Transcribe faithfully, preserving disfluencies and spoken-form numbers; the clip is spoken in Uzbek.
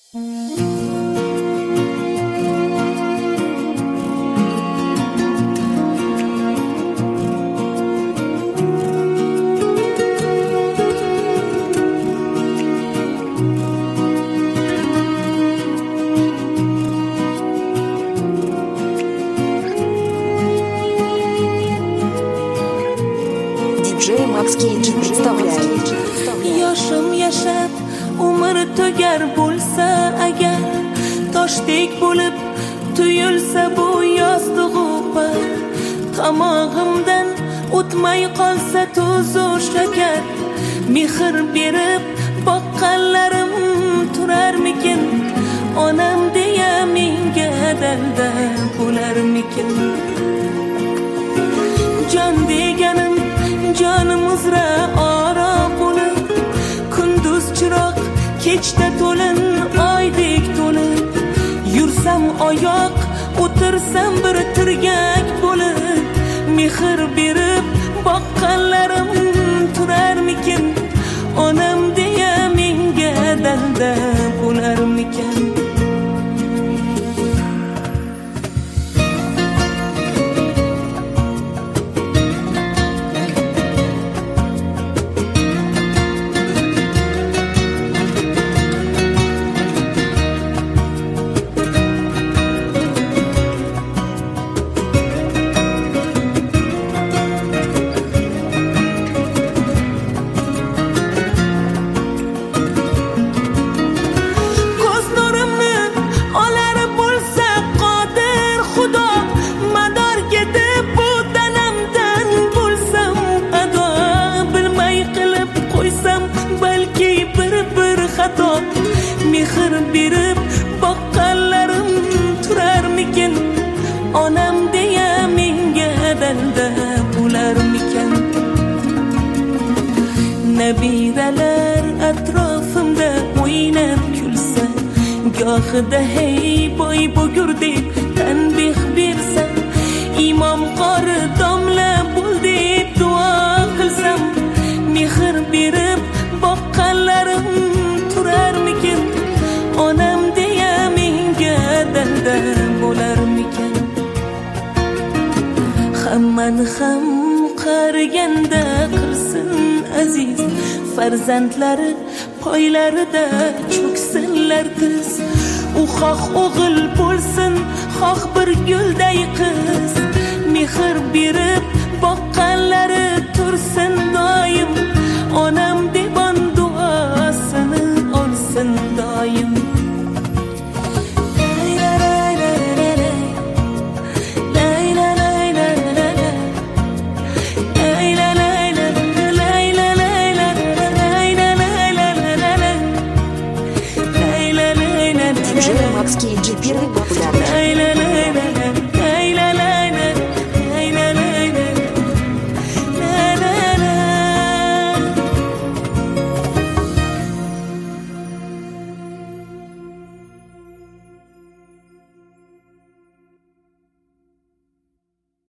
диджей Макс Кейдж представляет. Yoshim yashab umr tugar bo'lsa agar, toshdek bo'lib tuyulsa bu yostig'u par, tomog'imdan o'tmay qolsa tuzu shakar, mehr berib boqqanlarim turarmikin, onam deya menga dalda bo'larmikin. Jon deganim jonim uzra oro bo'lib, kunduz chiroq kechda to'lin oydek to'lib, yursam oyoq o'tirsam bir tirgak bo'lib, mehr berib boqqanlarim turarmikin, onam deya menga dalda bo'larmikin. Mehr berib boqqanlarim turarmikin, onam deya menga dalda bo'larmikin. Nabiralar atrofimda o'ynab kulsa, gohida hey boy bo'gur deb tanbeh bersa, imom qori domla bo'l deb duo qilsam, mehr berib boqqanlarim turarmikin, onam deya menga dalda bo'larmikin. Hammani ham qariganda qilsin aziz, farzandlari poylarida cho'ksinlar tiz. U xoh o'g'il bo'lsin, xoh bir gulday qiz, mehr berib boqqanlari tursin doim, onam deb duosini olsin doim. диджей Макс Кейдж первый популярный.